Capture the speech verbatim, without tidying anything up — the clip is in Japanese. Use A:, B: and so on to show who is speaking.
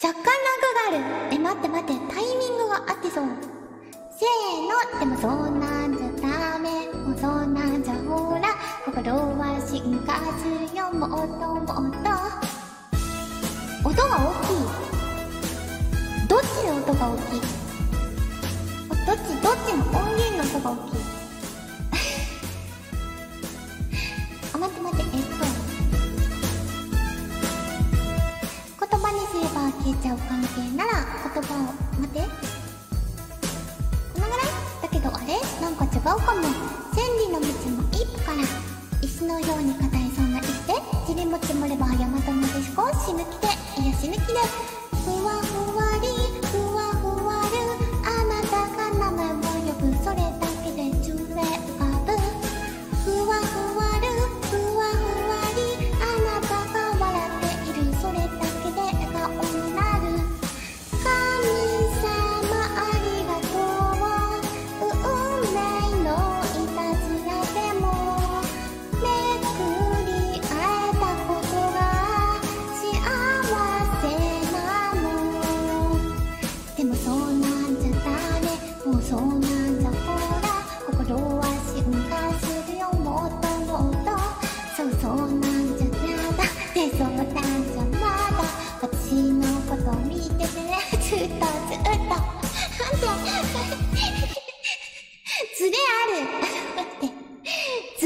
A: 若干ラグがある。え、待って待って、タイミングが合ってそう。せーの。でもそんなんじゃダメ、もうそんなんじゃほら心は進化するよ、もっともっと。音が大きい。どっちの音が大きい？どっちどっちの音源の音が大きい？あ、待って待って、えっと言葉にすれば消えちゃう関係なら言葉を、待って、このぐらいだけど、あれなんか違うかも。千里の道も一歩から、石のように硬いそうな石で塵も積もれば大和のでしこ、死ぬ気で癒し抜きでふわふわりふわふわる、あなたが名前を呼ぶ、それだけで宙へ浮かぶ。ふわふわるふわふわり、あなたが笑っている、それだけで笑顔になる。神様ありがとう、運命のいたずらでもめくり会えたことが幸せなの。でもそうなんじゃダメ、もうそう